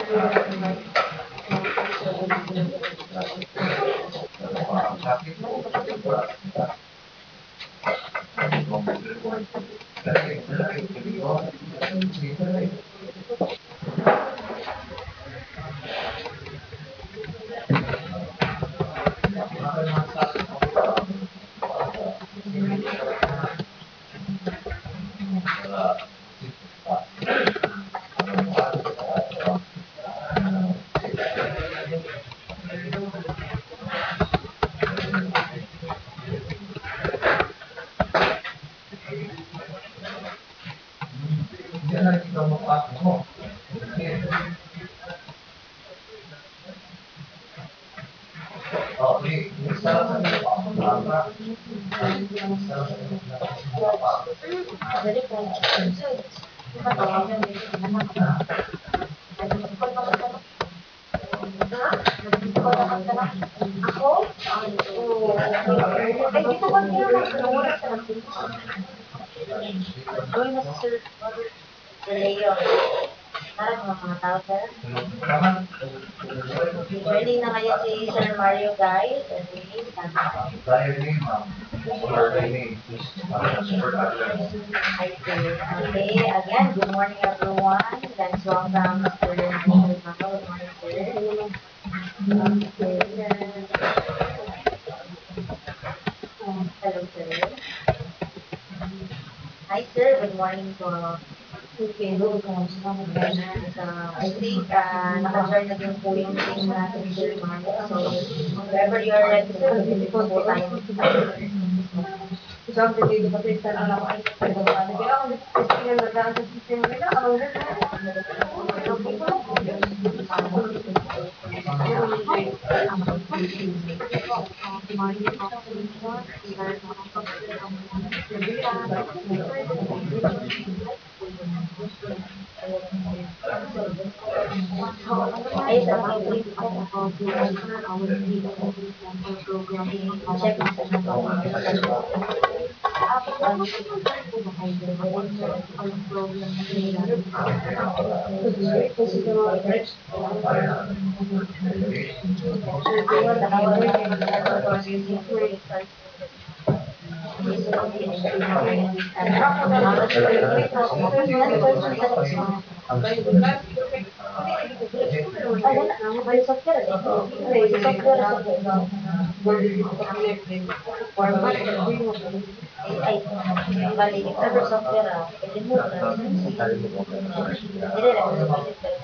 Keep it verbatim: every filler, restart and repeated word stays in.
Joining na ngayon si Sir Mario, guys. I see. Okay, again, good morning, everyone. Let's welcome Mister Mister Mako. Good morning, sir. Hello, sir. Hi, sir. Good morning po. Okay, good morning. Uh, I think uh, naka-join na din po yung team natin, Sir Mario. So, wherever you are ready, sir, pwede po po tayo mag-start, sir. Sabi dito kasi sa alam ko ay pagkakala. Kaya ako nagsisingan na daan sa system nila. Ang ay sa mga brief ko. Check sa ay, bali, sa software, pwede mo,